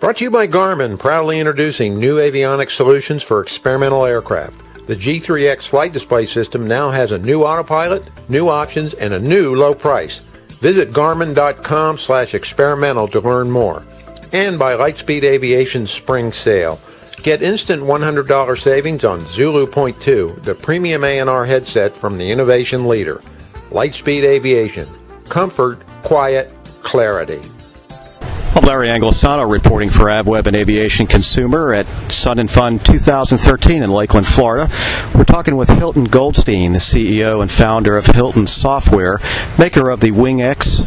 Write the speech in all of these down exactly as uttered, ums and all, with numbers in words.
Brought to you by Garmin, proudly introducing new avionics solutions for experimental aircraft. The G three X flight display system now has a new autopilot, new options, and a new low price. Visit garmin.com slash experimental to learn more. And by Lightspeed Aviation's spring sale. Get instant one hundred dollars savings on Zulu Point two, the premium A N R headset from the innovation leader. Lightspeed Aviation. Comfort, quiet, clarity. I'm Larry Anglisano reporting for AvWeb and Aviation Consumer at Sun and Fun two thousand thirteen in Lakeland, Florida. We're talking with Hilton Goldstein, the C E O and founder of Hilton Software, maker of the WingX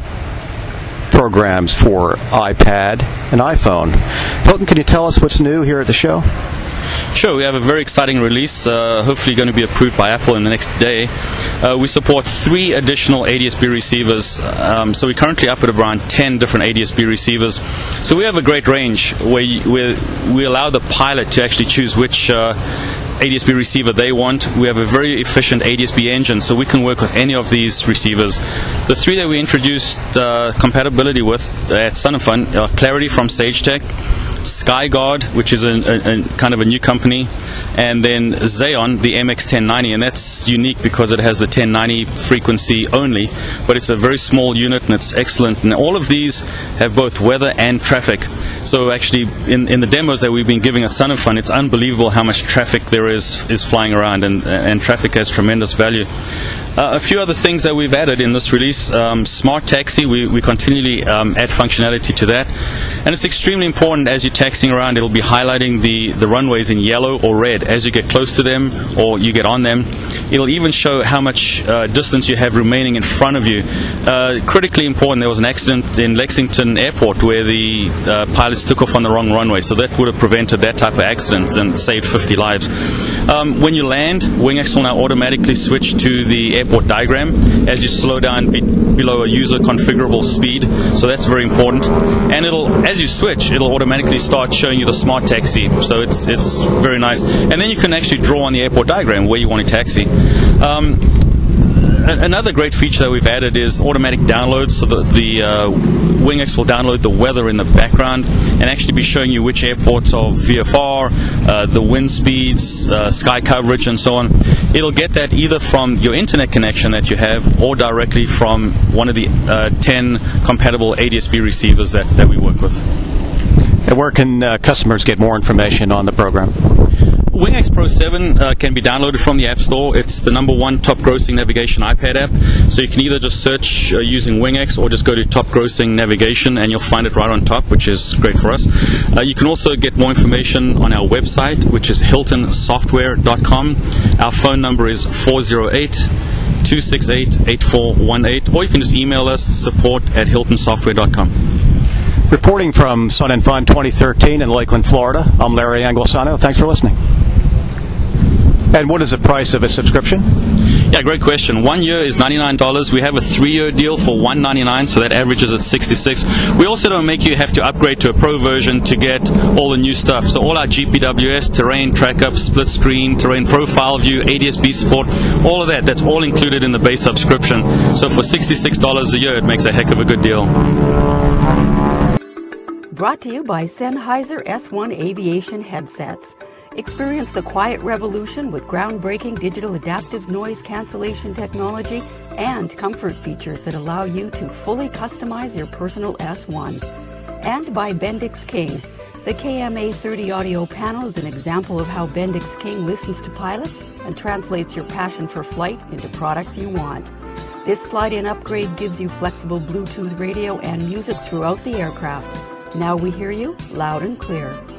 programs for iPad and iPhone. Hilton, can you tell us what's new here at the show? Sure, we have a very exciting release, uh, hopefully going to be approved by Apple in the next day. Uh, we support three additional A D S B receivers, um, so we're currently up at around ten different A D S B receivers. So we have a great range where you, where we allow the pilot to actually choose which uh, A D S B receiver they want. We have a very efficient A D S B engine, so we can work with any of these receivers. The three that we introduced uh, compatibility with at Sun and Fun are Clarity from SageTech, SkyGuard, which is a, a, a kind of a new company, and then Xeon, the M X ten ninety, and that's unique because it has the ten ninety frequency only, but it's a very small unit and it's excellent. And all of these have both weather and traffic. So actually, in, in the demos that we've been giving at Sun and Fun, it's unbelievable how much traffic there is is flying around, and, and traffic has tremendous value. Uh, a few other things that we've added in this release, um, Smart Taxi, we, we continually um, add functionality to that. And it's extremely important as you're taxiing around, it'll be highlighting the, the runways in yellow or red as you get close to them or you get on them. It'll even show how much uh, distance you have remaining in front of you. Uh, critically important, there was an accident in Lexington Airport where the uh, pilots took off on the wrong runway, so that would have prevented that type of accident and saved fifty lives. Um, when you land, WingX will now automatically switch to the airport diagram as you slow down be below a user configurable speed, so that's very important. And it'll, as you switch, it'll automatically start showing you the Smart Taxi, so it's it's very nice. And then you can actually draw on the airport diagram where you want to taxi. Um, Another great feature that we've added is automatic downloads, so that the uh, WingX will download the weather in the background and actually be showing you which airports are V F R, uh, the wind speeds, uh, sky coverage, and so on. It'll get that either from your internet connection that you have or directly from one of the uh, ten compatible A D S B receivers that, that we work with. And where can uh, customers get more information on the program? WingX Pro seven uh, can be downloaded from the App Store. It's the number one top grossing navigation iPad app. So you can either just search uh, using WingX or just go to top grossing navigation and you'll find it right on top, which is great for us. Uh, you can also get more information on our website, which is hilton software dot com. Our phone number is four oh eight, two six eight, eight four one eight, or you can just email us, support at hilton software dot com. Reporting from Sun and Fun twenty thirteen in Lakeland, Florida, I'm Larry Anglisano. Thanks for listening. And what is the price of a subscription? Yeah, great question. One year is ninety-nine dollars. We have a three-year deal for one hundred ninety-nine dollars, so that averages at sixty-six dollars. We also don't make you have to upgrade to a pro version to get all the new stuff. So all our G P W S, terrain track-up, split screen, terrain profile view, A D S B support, all of that, that's all included in the base subscription. So for sixty-six dollars a year, it makes a heck of a good deal. Brought to you by Sennheiser S one Aviation headsets. Experience the quiet revolution with groundbreaking digital adaptive noise cancellation technology and comfort features that allow you to fully customize your personal S one. And by Bendix King. The K M A thirty audio panel is an example of how Bendix King listens to pilots and translates your passion for flight into products you want. This slide-in upgrade gives you flexible Bluetooth radio and music throughout the aircraft. Now we hear you loud and clear.